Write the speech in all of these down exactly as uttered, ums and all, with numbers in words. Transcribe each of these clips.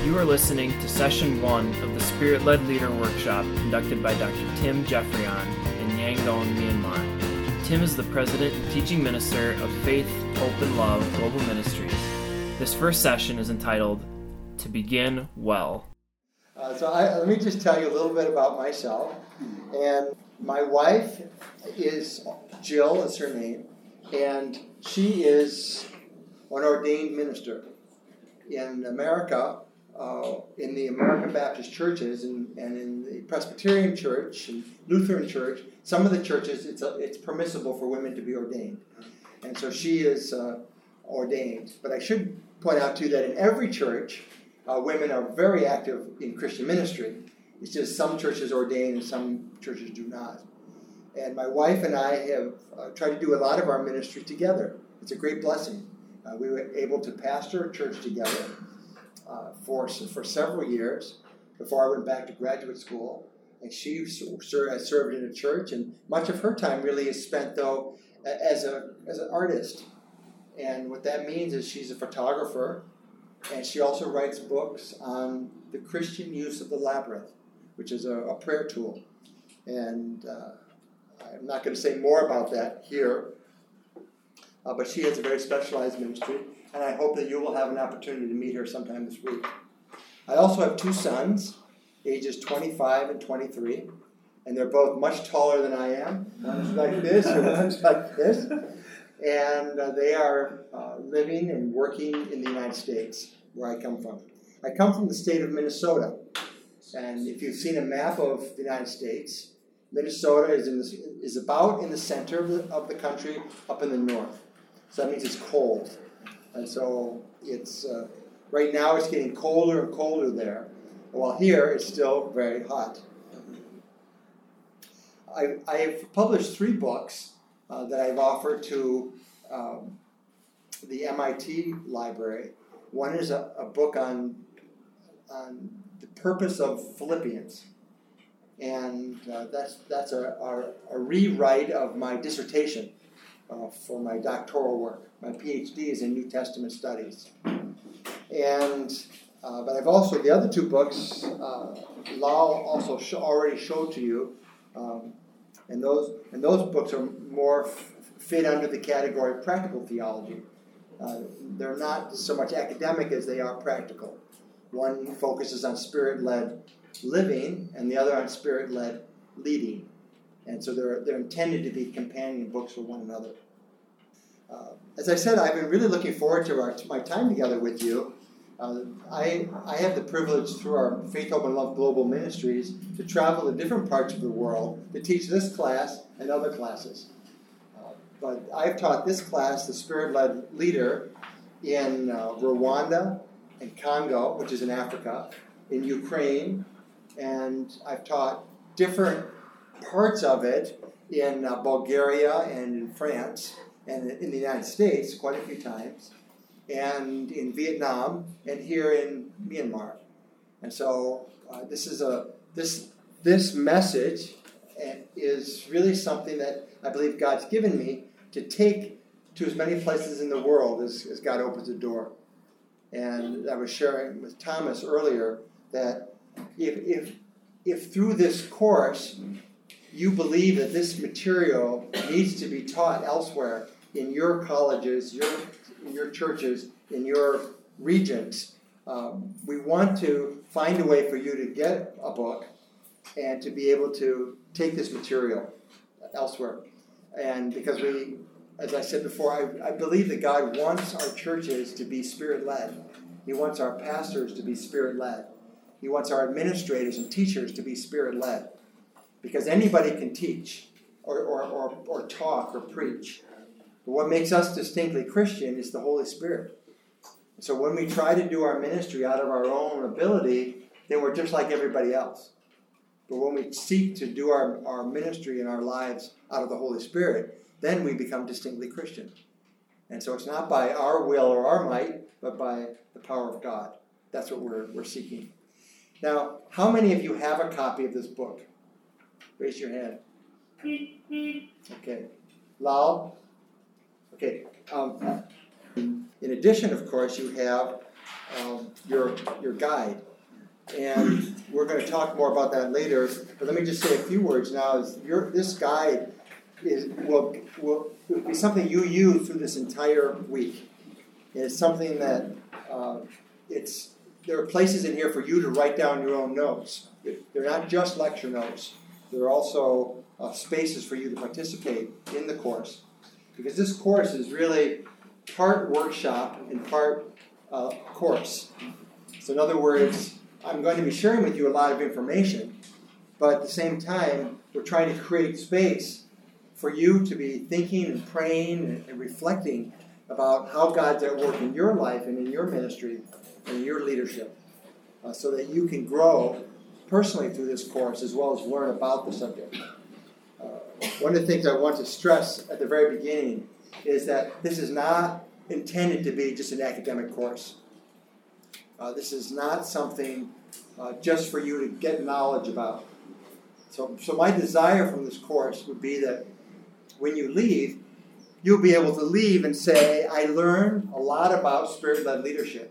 You are listening to Session one of the Spirit-Led Leader Workshop conducted by Doctor Tim Jeffrion in Yangon, Myanmar. Tim is the President and Teaching Minister of Faith, Hope, and Love Global Ministries. This first session is entitled, To Begin Well. Uh, so I, let me just tell you a little bit about myself. And my wife is, Jill is her name, and she is an ordained minister. In America, uh, in the American Baptist churches and, and in the Presbyterian church and Lutheran church, some of the churches, it's a, it's permissible for women to be ordained. And so she is uh, ordained. But I should point out, too, that in every church, uh, women are very active in Christian ministry. It's just some churches ordain and some churches do not. And my wife and I have uh, tried to do a lot of our ministry together. It's a great blessing. Uh, we were able to pastor a church together uh, for for several years before I went back to graduate school. And she has served in a church, and much of her time really is spent, though, as a as an artist. And what that means is she's a photographer, and she also writes books on the Christian use of the labyrinth, which is a, a prayer tool. And uh, I'm not going to say more about that here, uh, but she has a very specialized ministry, and I hope that you will have an opportunity to meet her sometime this week. I also have two sons, ages twenty-five and twenty-three, and they're both much taller than I am. One's like this, and one's like this. And uh, they are uh, living and working in the United States, where I come from. I come from the state of Minnesota. And if you've seen a map of the United States, Minnesota is in the, is about in the center of the, of the country, up in the north. So that means it's cold. And so it's uh, right now it's getting colder and colder there, while here it's still very hot. I, I have published three books uh, that I've offered to um, the M I T library. One is a, a book on on the purpose of Philippians, and uh, that's that's a, a, a rewrite of my dissertation uh, for my doctoral work. My PhD is in New Testament studies, and uh, but I've also the other two books. Uh, Lau also sh- already showed to you, um, and those and those books are more f- fit under the category of practical theology. Uh, they're not so much academic as they are practical. One focuses on spirit-led living, and the other on spirit-led leading. And so they're they're intended to be companion books for one another. Uh, as I said, I've been really looking forward to, our, to my time together with you. Uh, I I have the privilege through our Faith, Hope, and Love Global Ministries to travel to different parts of the world to teach this class and other classes. Uh, but I've taught this class, the Spirit-Led Leader, in uh, Rwanda, in Congo, which is in Africa, in Ukraine, and I've taught different parts of it in uh, Bulgaria and in France and in the United States quite a few times, and in Vietnam and here in Myanmar. And so uh, this is a this this message is really something that I believe God's given me to take to as many places in the world as, as God opens the door. And I was sharing with Thomas earlier that if, if if through this course you believe that this material needs to be taught elsewhere in your colleges, your in your churches, in your regions, um, we want to find a way for you to get a book and to be able to take this material elsewhere. And because we, as I said before, I, I believe that God wants our churches to be Spirit-led. He wants our pastors to be Spirit-led. He wants our administrators and teachers to be Spirit-led. Because anybody can teach or, or, or, or talk or preach. But what makes us distinctly Christian is the Holy Spirit. So when we try to do our ministry out of our own ability, then we're just like everybody else. But when we seek to do our, our ministry and our lives out of the Holy Spirit, then we become distinctly Christian. And so it's not by our will or our might, but by the power of God. That's what we're we're seeking. Now, how many of you have a copy of this book? Raise your hand. Okay. Lau? Okay. Um, in addition, of course, you have um, your your guide. And we're going to talk more about that later. But let me just say a few words now. Is your this guide is will will, will be something you use through this entire week. It's something that uh, it's there are places in here for you to write down your own notes. They're not just lecture notes. There are also uh, spaces for you to participate in the course, because this course is really part workshop and part uh, course. So in other words, I'm going to be sharing with you a lot of information, but at the same time, we're trying to create space for you to be thinking and praying and, and reflecting about how God's at work in your life and in your ministry and in your leadership, uh, so that you can grow personally through this course as well as learn about the subject. Uh, one of the things I want to stress at the very beginning is that this is not intended to be just an academic course. Uh, this is not something uh, just for you to get knowledge about. So, so my desire from this course would be that when you leave, you'll be able to leave and say, I learned a lot about Spirit-led leadership.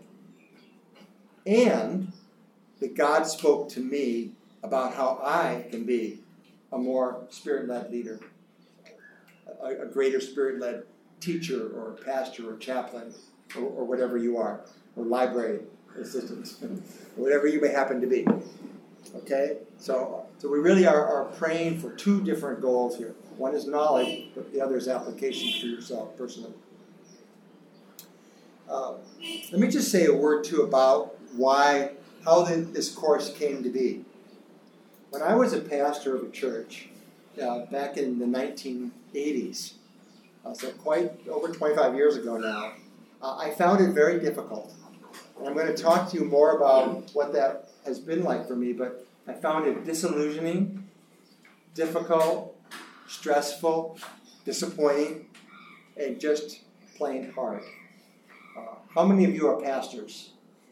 And that God spoke to me about how I can be a more Spirit-led leader, a, a greater Spirit-led teacher or pastor or chaplain or, or whatever you are, or library assistant, whatever you may happen to be. Okay? So, so we really are, are praying for two different goals here. One is knowledge, but the other is application for yourself personally. Uh, let me just say a word, too, about why, how the, this course came to be. When I was a pastor of a church uh, back in the nineteen eighties, uh, so quite over twenty-five years ago now, uh, I found it very difficult. And I'm going to talk to you more about what that has been like for me, but I found it disillusioning, difficult, stressful, disappointing, and just plain hard. Uh, how many of you are pastors?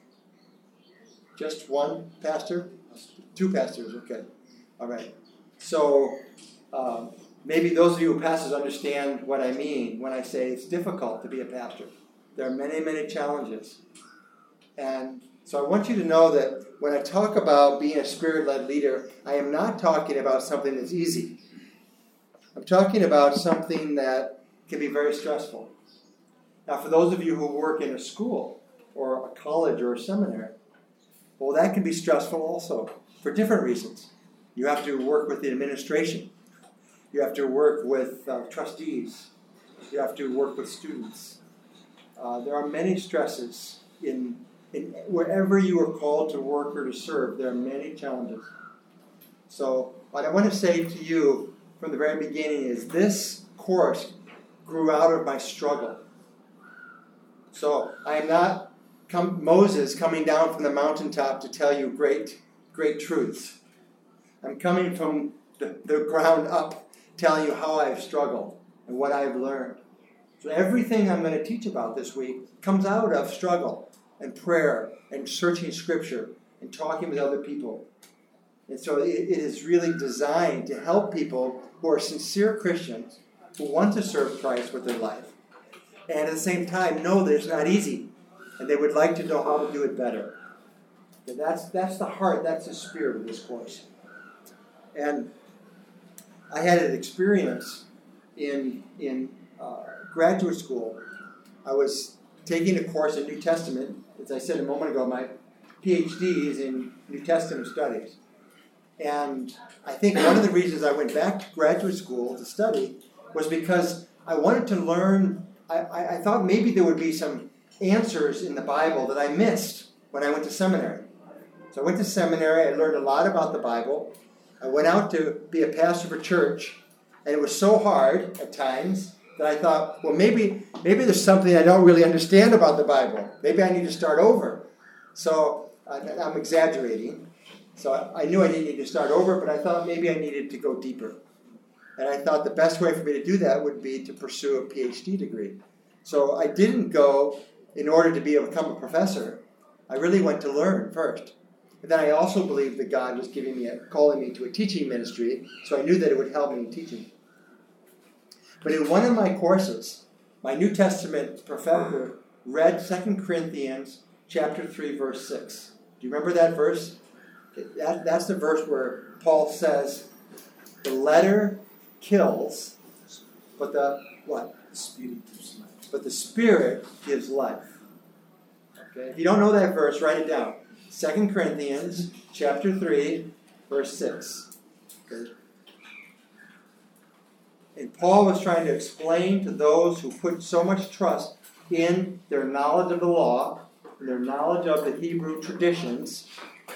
Just one pastor? Two pastors, okay. All right. So um, maybe those of you who are pastors understand what I mean when I say it's difficult to be a pastor. There are many, many challenges. And so I want you to know that when I talk about being a Spirit-led leader, I am not talking about something that's easy. I'm talking about something that can be very stressful. Now, for those of you who work in a school or a college or a seminary, well, that can be stressful also for different reasons. You have to work with the administration. You have to work with uh, trustees. You have to work with students. Uh, there are many stresses in In, wherever you are called to work or to serve, there are many challenges. So what I want to say to you from the very beginning is this course grew out of my struggle. So I am not come, Moses coming down from the mountaintop to tell you great, great truths. I'm coming from the, the ground up, telling you how I've struggled and what I've learned. So everything I'm going to teach about this week comes out of struggle and prayer and searching Scripture and talking with other people. And so it, it is really designed to help people who are sincere Christians who want to serve Christ with their life, and at the same time know that it's not easy and they would like to know how to do it better. And that's, that's the heart, that's the spirit of this course. And I had an experience in, in uh, graduate school. I was taking a course in New Testament. As I said a moment ago, my P H D is in New Testament studies. And I think one of the reasons I went back to graduate school to study was because I wanted to learn, I, I, I thought maybe there would be some answers in the Bible that I missed when I went to seminary. So I went to seminary, I learned a lot about the Bible. I went out to be a pastor of a church, and it was so hard at times that I thought, well, maybe maybe there's something I don't really understand about the Bible. Maybe I need to start over. So uh, I'm exaggerating. So I knew I didn't need to start over, but I thought maybe I needed to go deeper. And I thought the best way for me to do that would be to pursue a P H D degree. So I didn't go in order to be, become a professor. I really went to learn first. And then I also believed that God was giving me a, calling me to a teaching ministry, so I knew that it would help me in teaching. But in one of my courses, my New Testament professor read Second Corinthians chapter three, verse six. Do you remember that verse? That, that's the verse where Paul says, the letter kills, but the what? The Spirit gives life. But the Spirit gives life. Okay? If you don't know that verse, write it down. Second Corinthians chapter three, verse six. Okay? And Paul was trying to explain to those who put so much trust in their knowledge of the law, their knowledge of the Hebrew traditions,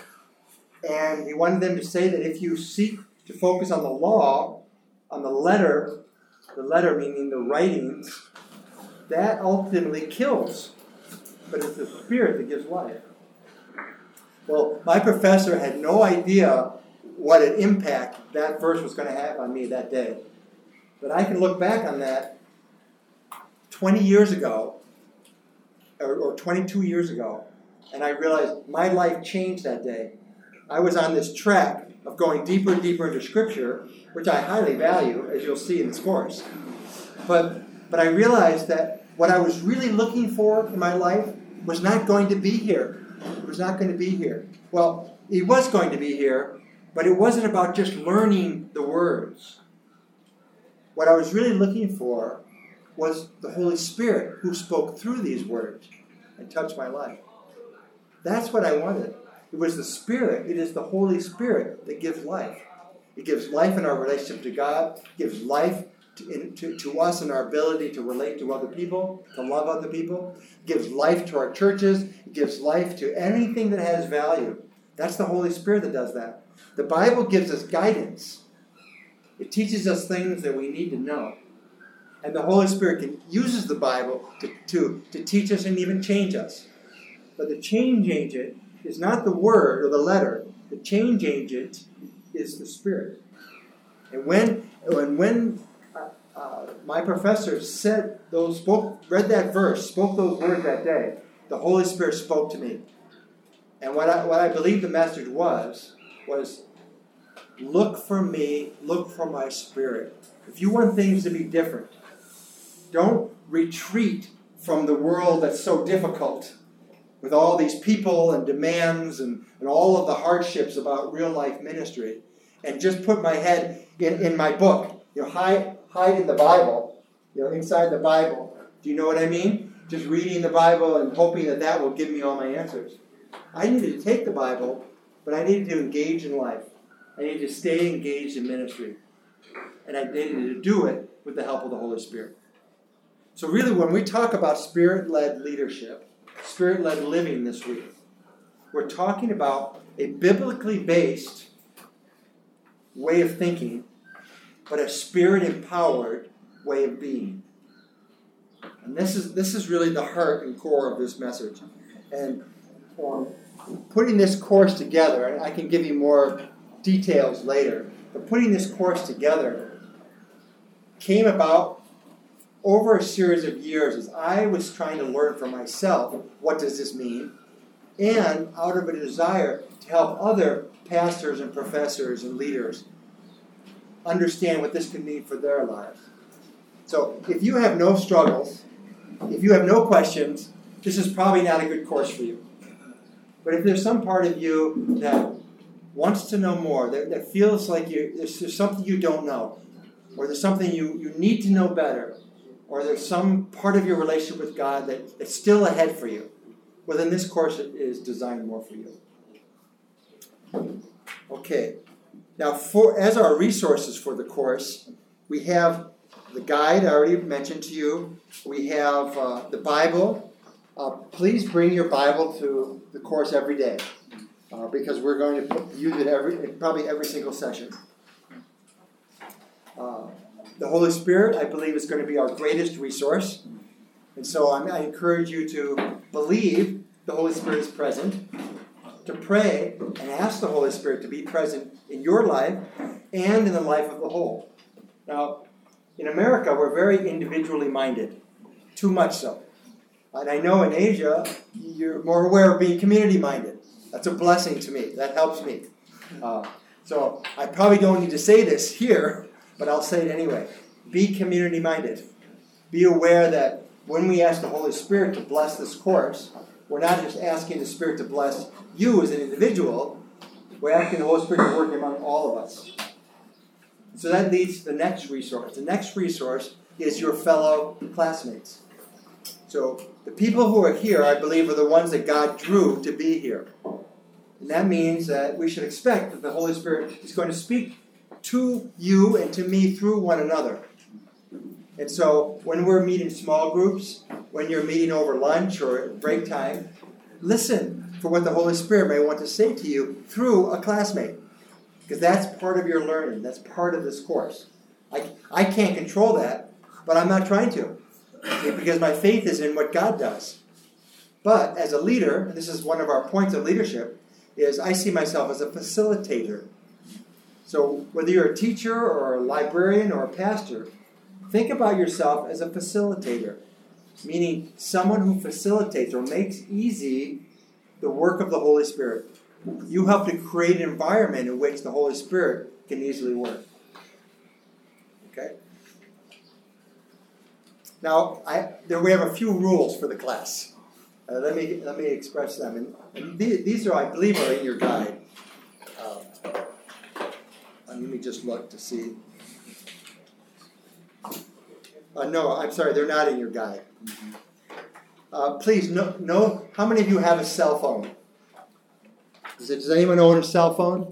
and he wanted them to say that if you seek to focus on the law, on the letter, the letter meaning the writings, that ultimately kills. But it's the Spirit that gives life. Well, my professor had no idea what an impact that verse was going to have on me that day. But I can look back on that twenty years ago, or, or twenty-two years ago, and I realized my life changed that day. I was on this track of going deeper and deeper into Scripture, which I highly value, as you'll see in this course. But, but I realized that what I was really looking for in my life was not going to be here. It was not going to be here. Well, it was going to be here, but it wasn't about just learning the words. What I was really looking for was the Holy Spirit who spoke through these words and touched my life. That's what I wanted. It was the Spirit. It is the Holy Spirit that gives life. It gives life in our relationship to God, gives life to, in, to, to us in our ability to relate to other people, to love other people. It gives life to our churches. It gives life to anything that has value. That's the Holy Spirit that does that. The Bible gives us guidance. It teaches us things that we need to know. And the Holy Spirit can, uses the Bible to, to, to teach us and even change us. But the change agent is not the word or the letter. The change agent is the Spirit. And when when, when uh, uh, my professor said those, spoke, read that verse, spoke those words that day, the Holy Spirit spoke to me. And what I, what I believe the message was, was look for me, look for my Spirit. If you want things to be different, don't retreat from the world that's so difficult with all these people and demands and, and all of the hardships about real life ministry, and just put my head in, in my book. You know, hide, hide in the Bible, you know, inside the Bible. Do you know what I mean? Just reading the Bible and hoping that that will give me all my answers. I needed to take the Bible, but I needed to engage in life. I needed to stay engaged in ministry. And I needed to do it with the help of the Holy Spirit. So really, when we talk about Spirit-led leadership, Spirit-led living this week, we're talking about a biblically based way of thinking, but a Spirit-empowered way of being. And this is this is really the heart and core of this message. And um, putting this course together, and I can give you more details later, but putting this course together came about over a series of years as I was trying to learn for myself what does this mean, and out of a desire to help other pastors and professors and leaders understand what this could mean for their lives. So if you have no struggles, if you have no questions, this is probably not a good course for you. But if there's some part of you that wants to know more, that, that feels like you, there's, there's something you don't know, or there's something you, you need to know better, or there's some part of your relationship with God that, that's still ahead for you, well, then this course is designed more for you. Okay. Now, for as our resources for the course, we have the guide I already mentioned to you. We have uh, the Bible. Uh, please bring your Bible to the course every day, uh, because we're going to use it every probably every single session. Uh, the Holy Spirit, I believe, is going to be our greatest resource. And so I, I encourage you to believe the Holy Spirit is present, to pray and ask the Holy Spirit to be present in your life and in the life of the whole. Now, in America, we're very individually minded, too much so. And I know in Asia, you're more aware of being community minded. That's a blessing to me. That helps me. Uh, so I probably don't need to say this here, but I'll say it anyway. Be community minded. Be aware that when we ask the Holy Spirit to bless this course, we're not just asking the Spirit to bless you as an individual, we're asking the Holy Spirit to work among all of us. So that leads to the next resource. The next resource is your fellow classmates. So the people who are here, I believe, are the ones that God drew to be here. And that means that we should expect that the Holy Spirit is going to speak to you and to me through one another. And so when we're meeting small groups, when you're meeting over lunch or at break time, listen for what the Holy Spirit may want to say to you through a classmate. Because that's part of your learning. That's part of this course. I, I can't control that, but I'm not trying to. Because my faith is in what God does. But as a leader, and this is one of our points of leadership, is I see myself as a facilitator. So whether you're a teacher or a librarian or a pastor, think about yourself as a facilitator, meaning someone who facilitates or makes easy the work of the Holy Spirit. You help to create an environment in which the Holy Spirit can easily work. Okay? Now, I, there we have a few rules for the class. Uh, let me let me express them. And, and these, these are, I believe, are in your guide. Uh, let me just look to see. Uh, no, I'm sorry, they're not in your guide. Uh, please, no, no. How many of you have a cell phone? Does, it, does anyone own a cell phone?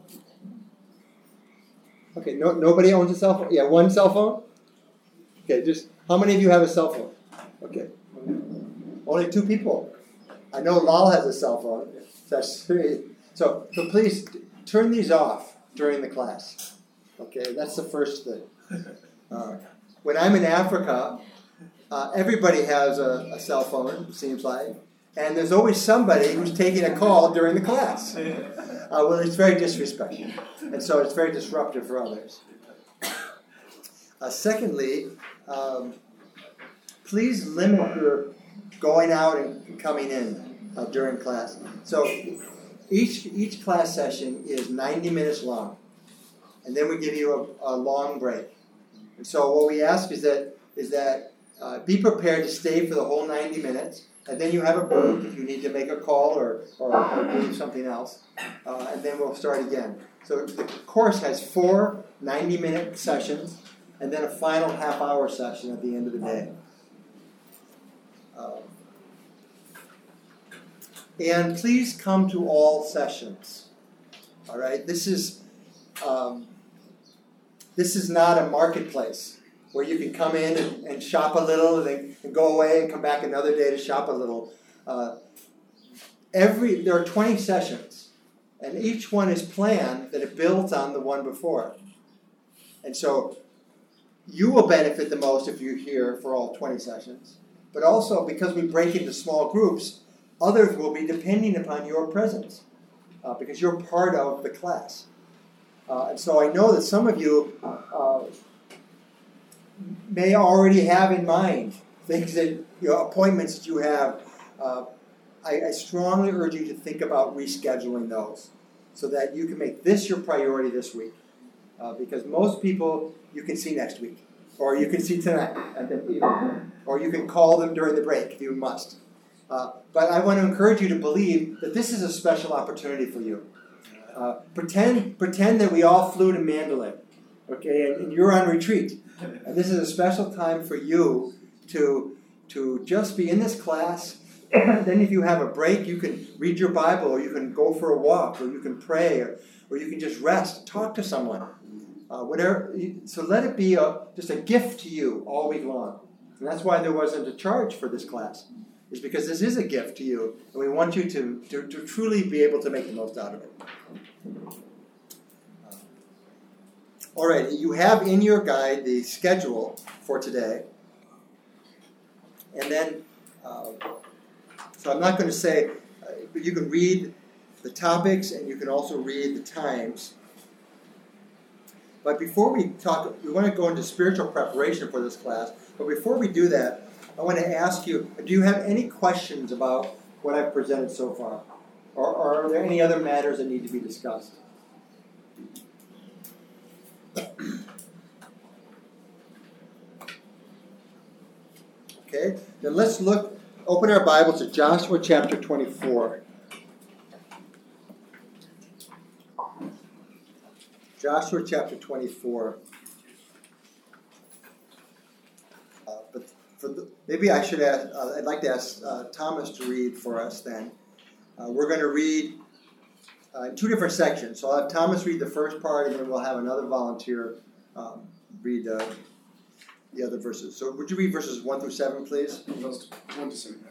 Okay, no, nobody owns a cell phone? Yeah, one cell phone? Okay, just, how many of you have a cell phone? Okay. Only two people. I know Lal has a cell phone. That's three. So, so please, turn these off during the class. Okay, that's the first thing. Uh, when I'm in Africa, uh, everybody has a, a cell phone, it seems like. And there's always somebody who's taking a call during the class. Uh, well, it's very disrespectful. And so it's very disruptive for others. Uh, secondly, um, please limit your going out and coming in uh, during class. So each each class session is ninety minutes long. And then we give you a, a long break. And so what we ask is that is that uh, be prepared to stay for the whole ninety minutes. And then you have a break if you need to make a call or, or, or do something else. Uh, and then we'll start again. So the course has four ninety-minute sessions and then a final half-hour session at the end of the day. Um, and please come to all sessions. All right? This is um, this is not a marketplace where you can come in and, and shop a little and, then, and go away and come back another day to shop a little. Uh, every there are twenty sessions, and each one is planned that it builds on the one before. And so you will benefit the most if you're here for all twenty sessions. But also, because we break into small groups, others will be depending upon your presence uh, because you're part of the class. Uh, and so I know that some of you uh, may already have in mind things that, you know, appointments that you have. Uh, I, I strongly urge you to think about rescheduling those so that you can make this your priority this week. Uh, because most people you can see next week, or you can see tonight, at the evening, or you can call them during the break if you must. Uh, but I want to encourage you to believe that this is a special opportunity for you. Uh, pretend, pretend that we all flew to Mandalay, okay, and, and you're on retreat. And this is a special time for you to, to just be in this class. Then if you have a break, you can read your Bible, or you can go for a walk, or you can pray, or, or you can just rest, talk to someone. Uh, whatever. So let it be a, just a gift to you all week long. And that's why there wasn't a charge for this class, is because this is a gift to you, and we want you to, to, to truly be able to make the most out of it. All right, you have in your guide the schedule for today. And then, uh, so I'm not going to say, uh, but you can read the topics and you can also read the times. But before we talk, we want to go into spiritual preparation for this class. But before we do that, I want to ask you, do you have any questions about what I've presented so far? Or, or are there any other matters that need to be discussed? Okay, then let's look open our Bibles to Joshua chapter twenty-four. Joshua chapter twenty-four. Uh, but for the, maybe I should ask, uh, I'd like to ask uh, Thomas to read for us then. Uh, we're going to read uh, in two different sections. So I'll have Thomas read the first part, and then we'll have another volunteer um, read uh, the other verses. So would you read verses one through seven, please? Verse one to seven.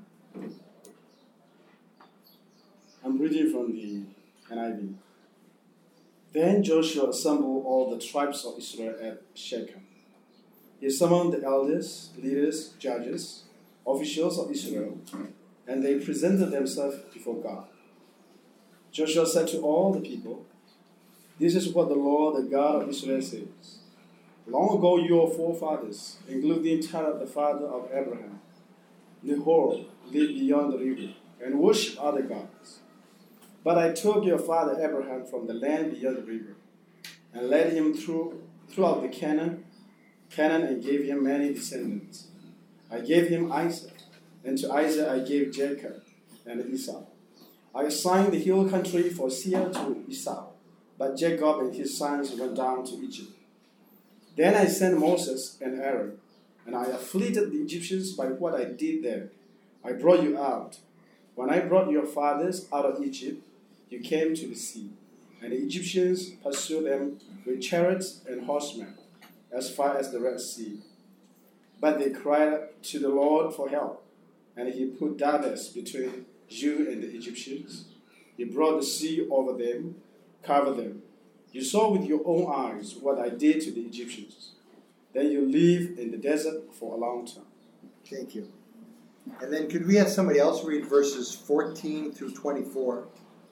I'm reading from the N I V. Then Joshua assembled all the tribes of Israel at Shechem. He summoned the elders, leaders, judges, officials of Israel, and they presented themselves before God. Joshua said to all the people, "This is what the Lord, the God of Israel, says. Long ago your forefathers, including Terah, the father of Abraham, Nahor, lived beyond the river and worshipped other gods. But I took your father Abraham from the land beyond the river and led him through throughout the Canaan, Canaan and gave him many descendants. I gave him Isaac, and to Isaac I gave Jacob and Esau. I assigned the hill country for Seir to Esau, but Jacob and his sons went down to Egypt. Then I sent Moses and Aaron, and I afflicted the Egyptians by what I did there. I brought you out. When I brought your fathers out of Egypt, you came to the sea, and the Egyptians pursued them with chariots and horsemen as far as the Red Sea. But they cried to the Lord for help, and he put darkness between you and the Egyptians. He brought the sea over them, covered them. You saw with your own eyes what I did to the Egyptians. Then you lived in the desert for a long time." Thank you. And then could we have somebody else read verses fourteen through twenty-four?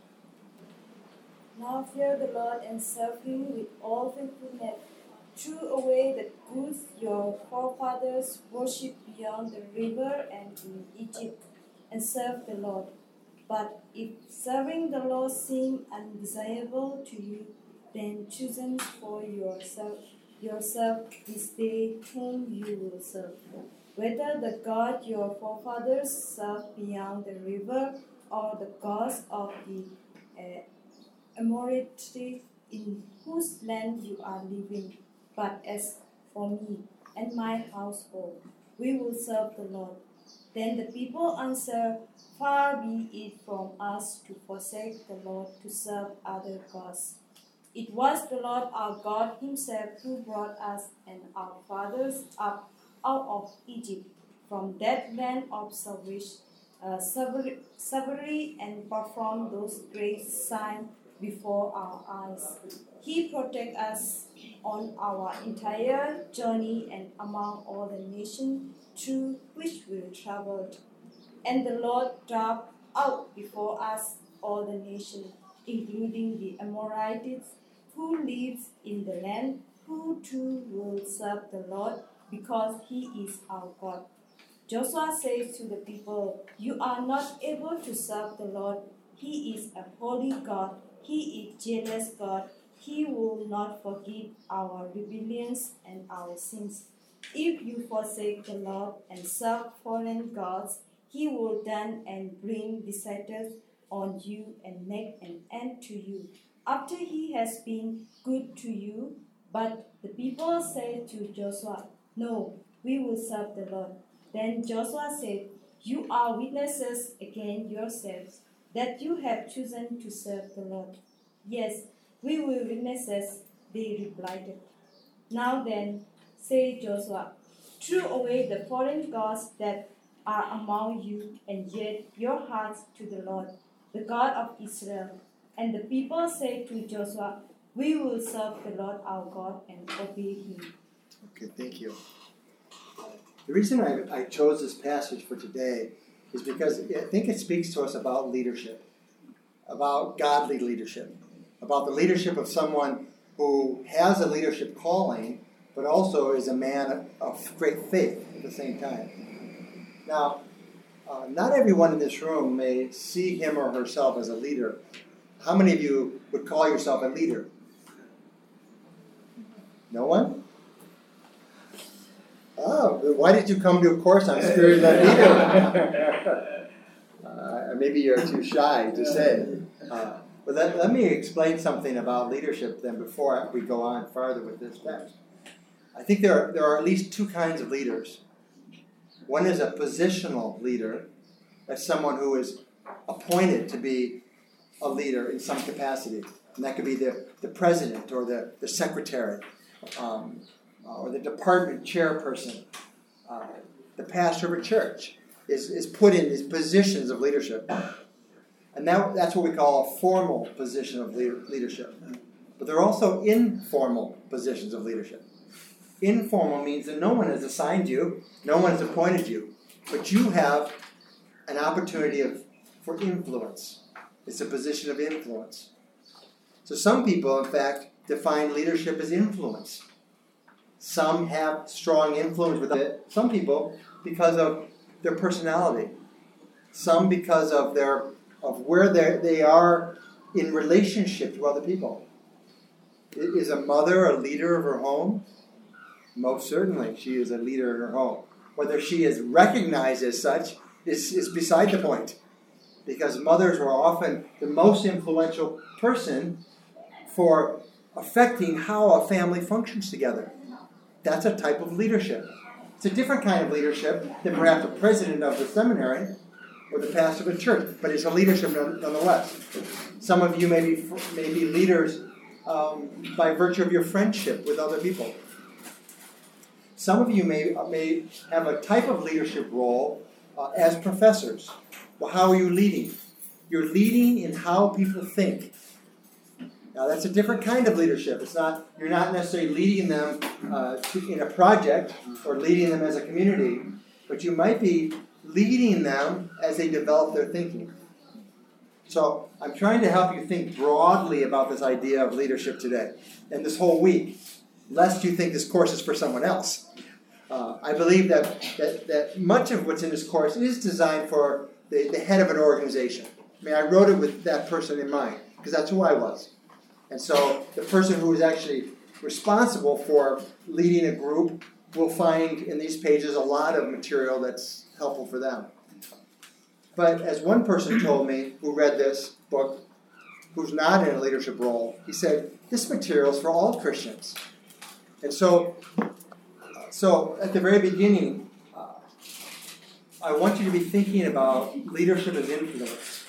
Now fear the Lord and serve him with all faithfulness. Throw away the goods your forefathers worshipped beyond the river and in Egypt, and serve the Lord. But if serving the Lord seem undesirable to you, then choose for yourself, yourself this day whom you will serve, whether the God your forefathers served beyond the river or the gods of the uh, Amorites in whose land you are living. But as for me and my household, we will serve the Lord." Then the people answered, "Far be it from us to forsake the Lord to serve other gods. It was the Lord our God himself who brought us and our fathers up out of Egypt from that land of service, uh, slavery, and performed those great signs before our eyes. He protected us on our entire journey and among all the nations through which we traveled. And the Lord drove out before us all the nations, including the Amorites, who lives in the land, who too will serve the Lord, because he is our God." Joshua says to the people, "You are not able to serve the Lord. He is a holy God. He is jealous God. He will not forgive our rebellions and our sins. If you forsake the Lord and serve foreign gods, he will then and bring disasters on you and make an end to you, after he has been good to you." But the people said to Joshua, "No, we will serve the Lord." Then Joshua said, "You are witnesses against yourselves that you have chosen to serve the Lord." "Yes, we will witnesses," they replied. "Now then," said Joshua, "throw away the foreign gods that are among you, and yield your hearts to the Lord, the God of Israel." And the people said to Joshua, "We will serve the Lord our God and obey him." Okay, thank you. The reason I, I chose this passage for today is because I think it speaks to us about leadership, about godly leadership, about the leadership of someone who has a leadership calling, but also is a man of great faith at the same time. Now, uh, not everyone in this room may see him or herself as a leader. How many of you would call yourself a leader? No one? Uh, Oh, why did you come to a course on spirit-led leader? uh, maybe you're too shy to say. Uh, but let, let me explain something about leadership then before we go on farther with this text. I think there are, there are at least two kinds of leaders. One is a positional leader. That's someone who is appointed to be a leader in some capacity. And that could be the, the president or the, the secretary. Um, Uh, or the department chairperson, uh, the pastor of a church, is, is put in these positions of leadership. And that, that's what we call a formal position of leader, leadership. But there are also informal positions of leadership. Informal means that no one has assigned you, no one has appointed you, but you have an opportunity of, for influence. It's a position of influence. So some people, in fact, define leadership as influence. Some have strong influence with it. Some people because of their personality. Some because of their of where they are in relationship to other people. Is a mother a leader of her home? Most certainly, she is a leader in her home. Whether she is recognized as such is, is beside the point. Because mothers are often the most influential person for affecting how a family functions together. That's a type of leadership. It's a different kind of leadership than perhaps the president of the seminary or the pastor of a church, but it's a leadership nonetheless. Some of you may be, may be leaders um, by virtue of your friendship with other people. Some of you may, may have a type of leadership role uh, as professors. Well, how are you leading? You're leading in how people think. Now, that's a different kind of leadership. It's not you're not necessarily leading them uh, to, in a project or leading them as a community, but you might be leading them as they develop their thinking. So I'm trying to help you think broadly about this idea of leadership today and this whole week, lest you think this course is for someone else. Uh, I believe that, that that much of what's in this course is designed for the, the head of an organization. I mean, I wrote it with that person in mind, because that's who I was. And so the person who is actually responsible for leading a group will find in these pages a lot of material that's helpful for them. But as one person told me who read this book, who's not in a leadership role, he said, this material is for all Christians. And so, so at the very beginning, uh, I want you to be thinking about leadership as influence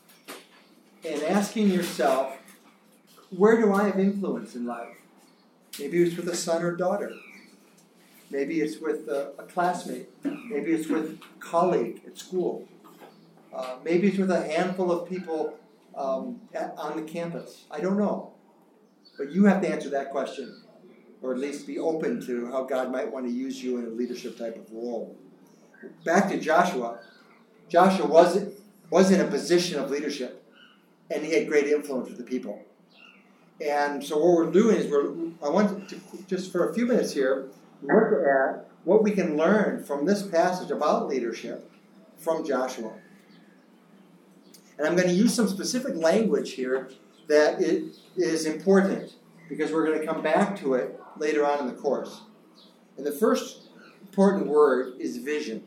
and asking yourself, where do I have influence in life? Maybe it's with a son or daughter. Maybe it's with a, a classmate. Maybe it's with a colleague at school. Uh, maybe it's with a handful of people um, at, on the campus. I don't know. But you have to answer that question, or at least be open to how God might want to use you in a leadership type of role. Back to Joshua. Joshua was, was in a position of leadership, and he had great influence with the people. And so what we're doing is we're, I want to, just for a few minutes here, look at what we can learn from this passage about leadership from Joshua. And I'm going to use some specific language here that it is important, because we're going to come back to it later on in the course. And the first important word is vision.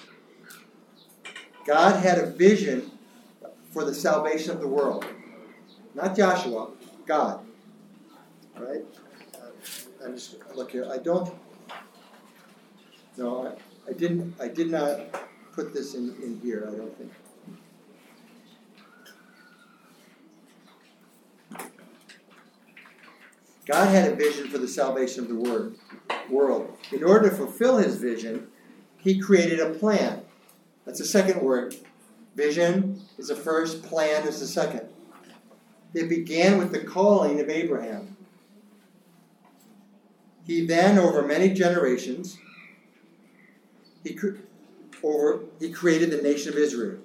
God had a vision for the salvation of the world. Not Joshua, God. All right? I just look here. I don't. No, I, I didn't. I did not put this in, in here. I don't think. God had a vision for the salvation of the word, world. In order to fulfill his vision, he created a plan. That's the second word. Vision is the first, plan is the second. It began with the calling of Abraham. He then, over many generations, he, cre- over, he created the nation of Israel.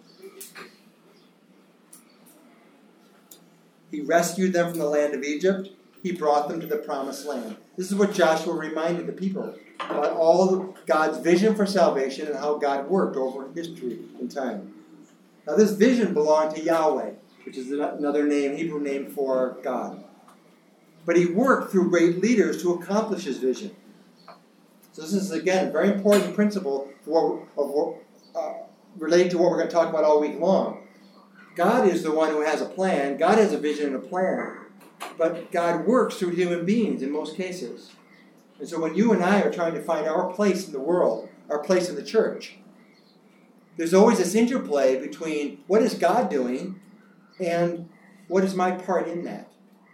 He rescued them from the land of Egypt. He brought them to the promised land. This is what Joshua reminded the people about all God's vision for salvation and how God worked over history and time. Now this vision belonged to Yahweh, which is another name, Hebrew name for God. But he worked through great leaders to accomplish his vision. So this is, again, a very important principle for what, of what, uh, related to what we're going to talk about all week long. God is the one who has a plan. God has a vision and a plan. But God works through human beings in most cases. And so when you and I are trying to find our place in the world, our place in the church, there's always this interplay between what is God doing and what is my part in that.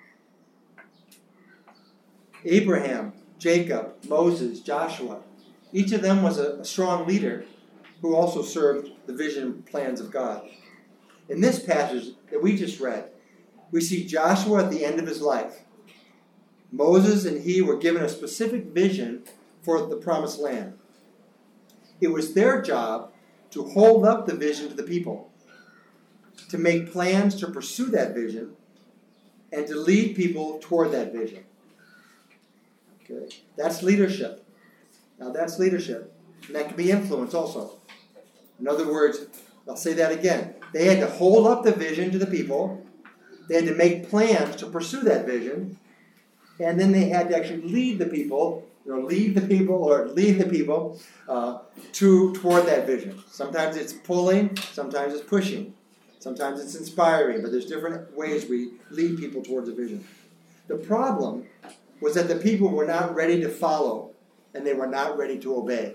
Abraham, Jacob, Moses, Joshua, each of them was a, a strong leader who also served the vision and plans of God. In this passage that we just read, we see Joshua at the end of his life. Moses and he were given a specific vision for the promised land. It was their job to hold up the vision to the people, to make plans to pursue that vision, and to lead people toward that vision. Okay, that's leadership. Now that's leadership. And that can be influence also. In other words, I'll say that again. They had to hold up the vision to the people. They had to make plans to pursue that vision. And then they had to actually lead the people, you know, lead the people or lead the people uh, to toward that vision. Sometimes it's pulling, sometimes it's pushing. Sometimes it's inspiring, but there's different ways we lead people towards a vision. The problem was that the people were not ready to follow, and they were not ready to obey.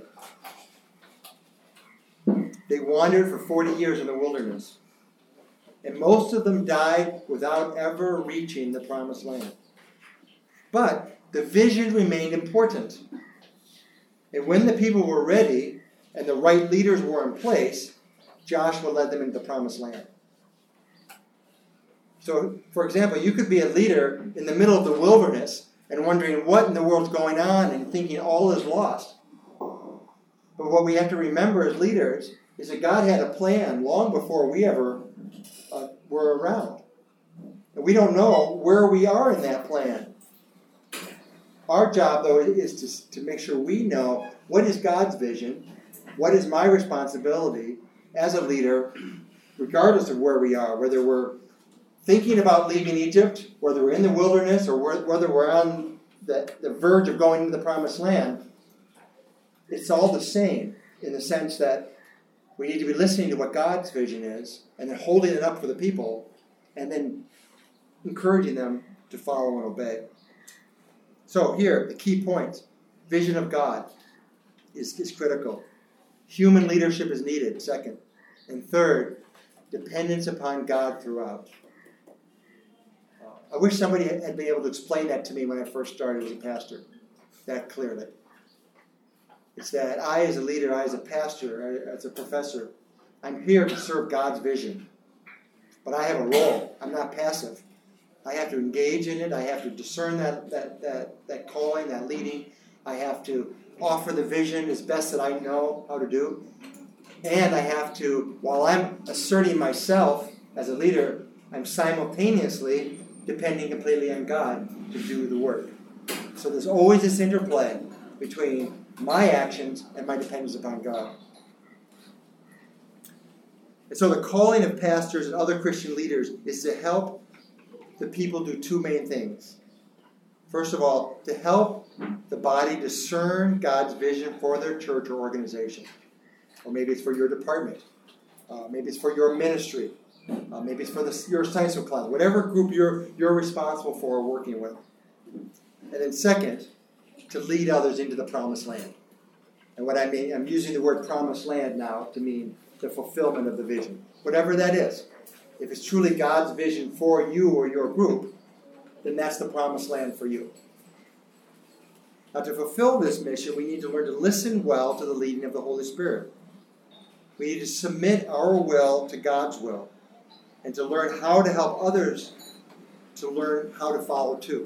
They wandered for forty years in the wilderness, and most of them died without ever reaching the promised land. But the vision remained important. And when the people were ready, and the right leaders were in place, Joshua led them into the promised land. So, for example, you could be a leader in the middle of the wilderness and wondering what in the world's going on and thinking all is lost. But what we have to remember as leaders is that God had a plan long before we ever uh, were around. And we don't know where we are in that plan. Our job, though, is to, to make sure we know what is God's vision, what is my responsibility as a leader, regardless of where we are, whether we're thinking about leaving Egypt, whether we're in the wilderness, or whether we're on the, the verge of going into the promised land. It's all the same in the sense that we need to be listening to what God's vision is and then holding it up for the people and then encouraging them to follow and obey. So here, the key points. Vision of God is, is critical. Human leadership is needed, second. And third, dependence upon God throughout. I wish somebody had been able to explain that to me when I first started as a pastor, that clearly. It's that I, as a leader, I, as a pastor, I, as a professor, I'm here to serve God's vision. But I have a role. I'm not passive. I have to engage in it. I have to discern that, that, that, that calling, that leading. I have to offer the vision as best that I know how to do. And I have to, while I'm asserting myself as a leader, I'm simultaneously depending completely on God to do the work. So there's always this interplay between my actions and my dependence upon God. And so the calling of pastors and other Christian leaders is to help the people do two main things. First of all, to help the body discern God's vision for their church or organization. Or maybe it's for your department. Uh, maybe it's for your ministry. Uh, maybe it's for the, your Sunday school class. Whatever group you're, you're responsible for or working with. And then second, to lead others into the promised land. And what I mean, I'm using the word promised land now to mean the fulfillment of the vision. Whatever that is. If it's truly God's vision for you or your group, then that's the promised land for you. Now, to fulfill this mission, we need to learn to listen well to the leading of the Holy Spirit. We need to submit our will to God's will and to learn how to help others to learn how to follow too.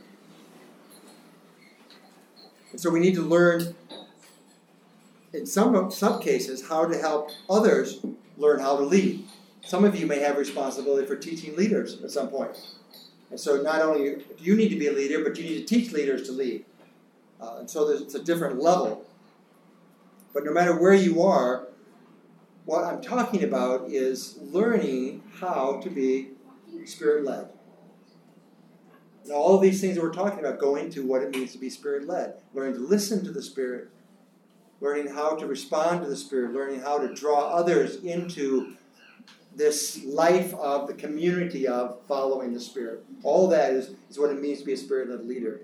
And so we need to learn, in some, some cases, how to help others learn how to lead. Some of you may have responsibility for teaching leaders at some point. And so not only do you need to be a leader, but you need to teach leaders to lead. Uh, and so there's, it's a different level. But no matter where you are, what I'm talking about is learning how to be Spirit-led. And all of these things that we're talking about go into what it means to be Spirit-led. Learning to listen to the Spirit, learning how to respond to the Spirit, learning how to draw others into this life of the community of following the Spirit. All that is, is what it means to be a Spirit-led leader.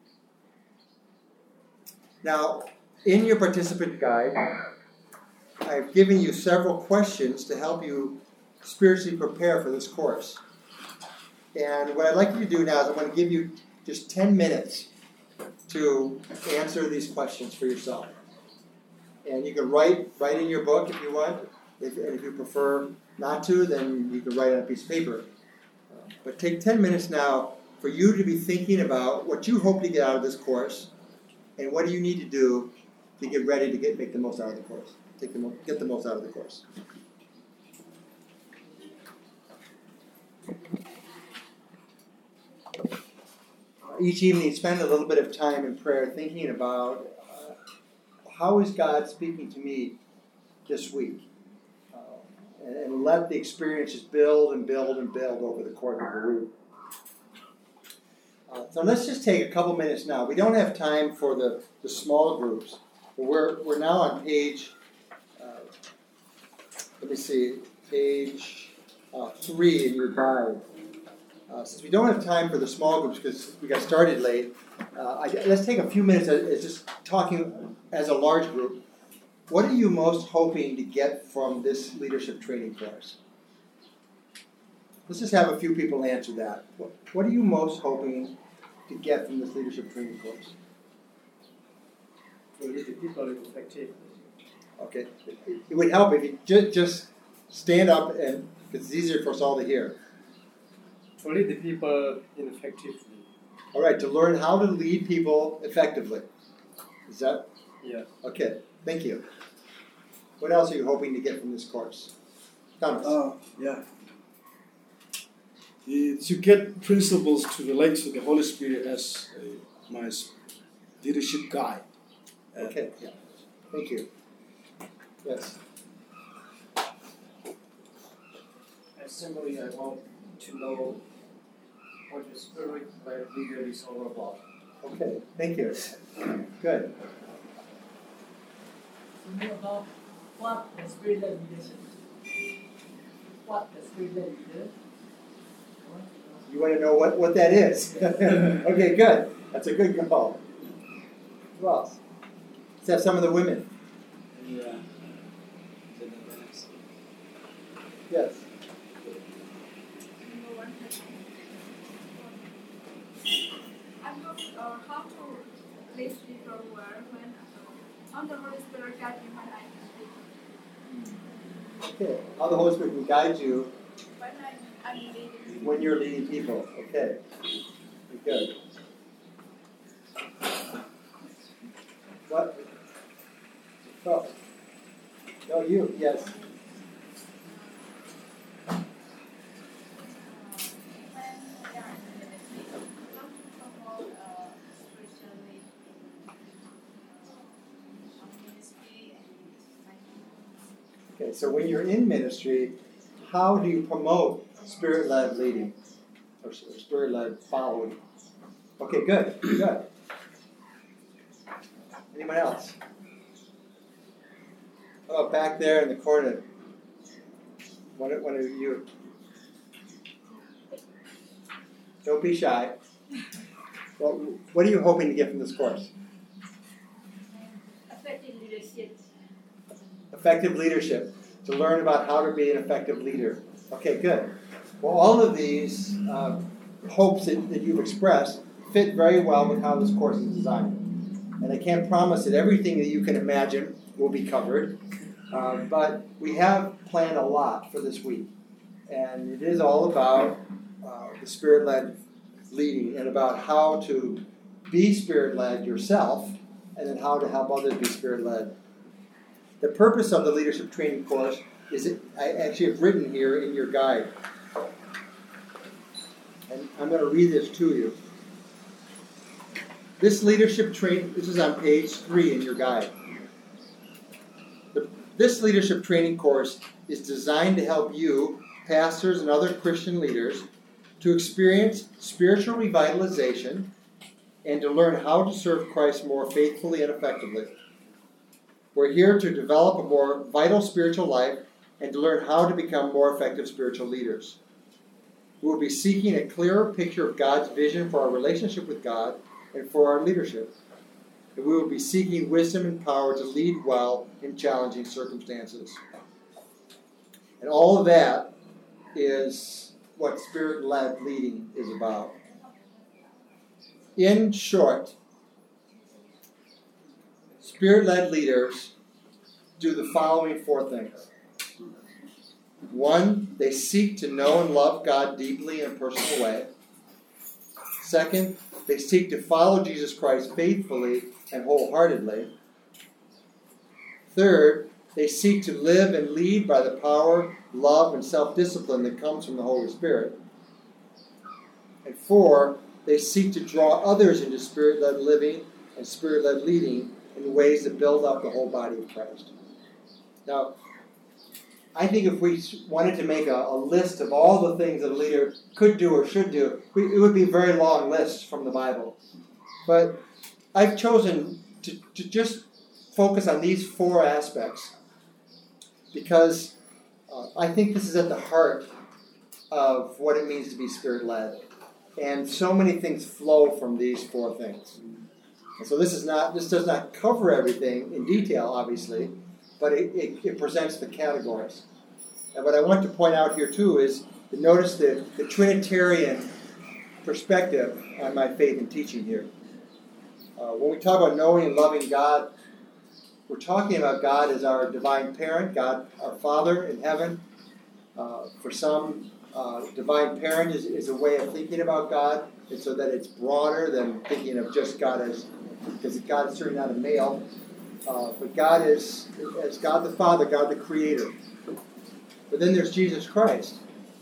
Now, in your participant guide, I've given you several questions to help you spiritually prepare for this course. And what I'd like you to do now is I'm going to give you just ten minutes to answer these questions for yourself. And you can write write in your book if you want. If, and if you prefer not to, then you can write on a piece of paper. Uh, but take ten minutes now for you to be thinking about what you hope to get out of this course and what do you need to do to get ready to get make the most out of the course. Take the mo- get the most out of the course. Each evening, spend a little bit of time in prayer thinking about uh, how is God speaking to me this week? Uh, and, and let the experiences build and build and build over the course of the week. Uh, so let's just take a couple minutes now. We don't have time for the, the small groups, but we're, we're now on page, uh, let me see, page uh, three in your guide. Uh, since we don't have time for the small groups because we got started late, uh, I, let's take a few minutes as, as just talking as a large group. What are you most hoping to get from this leadership training course? Let's just have a few people answer that. What, what are you most hoping to get from this leadership training course? To lead the people effectively. Okay. It, it would help if you just, just stand up and it's easier for us all to hear. To lead the people effectively. All right, to learn how to lead people effectively. Is that? Yeah. Okay, thank you. What else are you hoping to get from this course? Thomas? Uh, yeah. The, to get principles to relate to the Holy Spirit as uh, my leadership guide. Uh, Okay, yeah. Thank you. Yes. Simply, I want to know what the Spirit-led leader is all about. Okay, thank you. Good. To know about what the Spirit-led leadership is. What the Spirit-led leader. You want to know what, what that is? Okay, good. That's a good call. Who else? Let's have some of the women. Yeah. Yes. I know uh, how to lead people well when uh, on the Holy Spirit guide me when I speak. Okay. How the Holy Spirit can guide you When I, I'm leading. when you're leading people. Okay. Good. What? Oh. No, you. Yes. Okay, so when you're in ministry, how do you promote Spirit-led leading or Spirit-led following? Okay, good, good. Anyone else? How about back there in the corner? One, one of you. Don't be shy. Well, what are you hoping to get from this course? Effective leadership. Effective leadership. To learn about how to be an effective leader. Okay, good. Well, all of these uh, hopes that, that you've expressed fit very well with how this course is designed. And I can't promise that everything that you can imagine will be covered, uh, but we have planned a lot for this week. And it is all about uh, the Spirit-led leading and about how to be Spirit-led yourself and then how to help others be Spirit-led. The purpose of the leadership training course is, it, I actually have written here in your guide. And I'm going to read this to you. This leadership training, this is on page three in your guide. The, this leadership training course is designed to help you, pastors and other Christian leaders, to experience spiritual revitalization, and to learn how to serve Christ more faithfully and effectively. We're here to develop a more vital spiritual life and to learn how to become more effective spiritual leaders. We will be seeking a clearer picture of God's vision for our relationship with God and for our leadership. And we will be seeking wisdom and power to lead well in challenging circumstances. And all of that is what Spirit-led leading is about. In short, Spirit-led leaders do the following four things. One, they seek to know and love God deeply in a personal way. Second, they seek to follow Jesus Christ faithfully and wholeheartedly. Third, they seek to live and lead by the power, love, and self-discipline that comes from the Holy Spirit. And four, they seek to draw others into Spirit-led living and Spirit-led leading in ways that build up the whole body of Christ. Now, I think if we wanted to make a, a list of all the things that a leader could do or should do, we, it would be a very long list from the Bible. But I've chosen to, to just focus on these four aspects because uh, I think this is at the heart of what it means to be Spirit-led. And so many things flow from these four things. And so this is not this does not cover everything in detail, obviously, but it, it, it presents the categories. And what I want to point out here, too, is to notice the, the Trinitarian perspective on my faith and teaching here. Uh, when we talk about knowing and loving God, we're talking about God as our divine parent, God, our Father in heaven. Uh, for some, uh, divine parent is, is a way of thinking about God, and so that it's broader than thinking of just God as, because God is certainly not a male. Uh, but God is, as God the Father, God the Creator. But then there's Jesus Christ.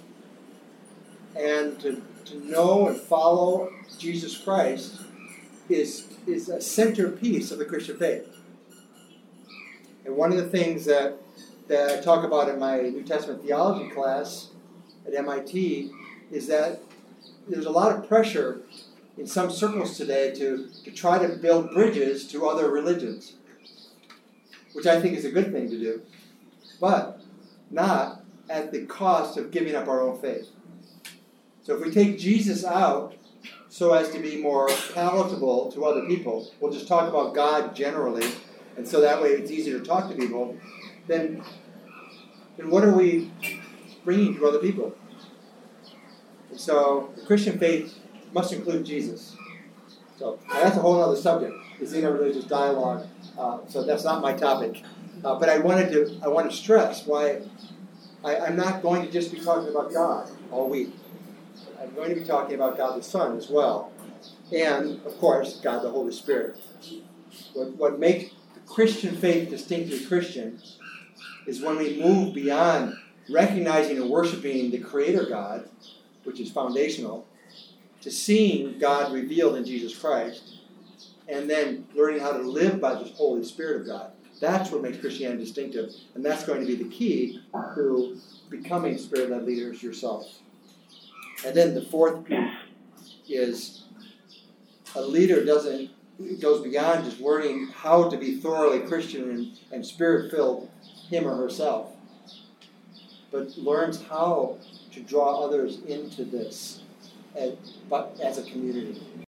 And to, to know and follow Jesus Christ is, is a centerpiece of the Christian faith. And one of the things that, that I talk about in my New Testament theology class at M I T is that there's a lot of pressure in some circles today to, to try to build bridges to other religions, which I think is a good thing to do, but not at the cost of giving up our own faith. So if we take Jesus out so as to be more palatable to other people, we'll just talk about God generally, and so that way it's easier to talk to people, then, then what are we bringing to other people? And so the Christian faith must include Jesus. So that's a whole other subject, is interreligious dialogue. Uh, so that's not my topic. Uh, but I wanted to I want to stress why I, I'm not going to just be talking about God all week. I'm going to be talking about God the Son as well. And, of course, God the Holy Spirit. What, what makes the Christian faith distinctly Christian is when we move beyond recognizing and worshiping the Creator God, which is foundational, to seeing God revealed in Jesus Christ, and then learning how to live by the Holy Spirit of God. That's what makes Christianity distinctive, and that's going to be the key to becoming Spirit-led leaders yourself. And then the fourth piece is a leader doesn't goes beyond just learning how to be thoroughly Christian and, and Spirit-filled, him or herself, but learns how to draw others into this as, but as a community.